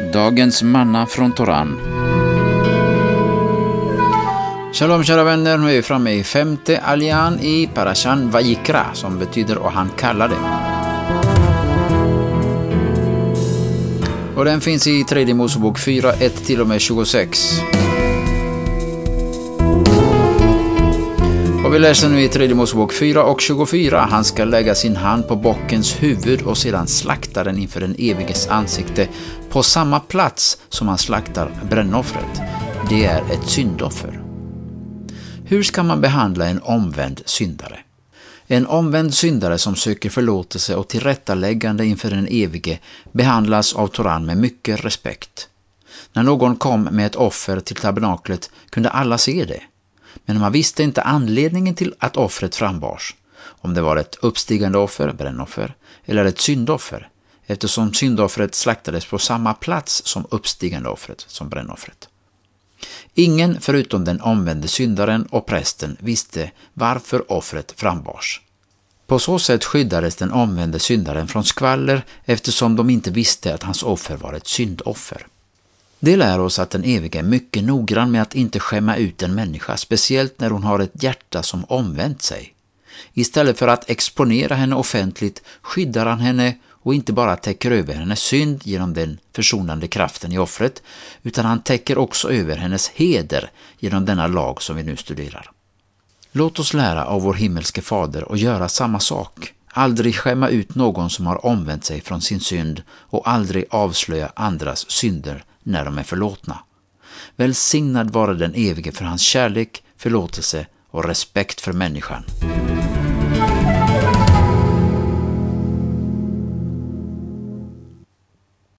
Dagens manna från Toran. Shalom kära vänner, nu är vi framme i 5:e aljan i Parashan Vayikra, som betyder och han kallade. Och den finns i 3 Mosebok 4, 1-26. Och vi läser nu i 3 Mosebok 4 och 24. Han ska lägga sin hand på bockens huvud och sedan slakta den inför den eviges ansikte på samma plats som han slaktar brännoffret. Det är ett syndoffer. Hur ska man behandla en omvänd syndare? En omvänd syndare som söker förlåtelse och tillrättaläggande inför den evige behandlas av Toran med mycket respekt. När någon kom med ett offer till tabernaklet kunde alla se det. Men man visste inte anledningen till att offret frambars, om det var ett uppstigande offer, brännoffer, eller ett syndoffer, eftersom syndoffret slaktades på samma plats som uppstigande offret, som brännoffret. Ingen förutom den omvände syndaren och prästen visste varför offret frambars. På så sätt skyddades den omvände syndaren från skvaller eftersom de inte visste att hans offer var ett syndoffer. Det lär oss att den evige är mycket noggrann med att inte skämma ut en människa, speciellt när hon har ett hjärta som omvänt sig. Istället för att exponera henne offentligt skyddar han henne och inte bara täcker över hennes synd genom den försonande kraften i offret, utan han täcker också över hennes heder genom denna lag som vi nu studerar. Låt oss lära av vår himmelske fader och göra samma sak. Aldrig skämma ut någon som har omvänt sig från sin synd och aldrig avslöja andras synder när de är förlåtna. Välsignad vara den evige för hans kärlek, förlåtelse och respekt för människan.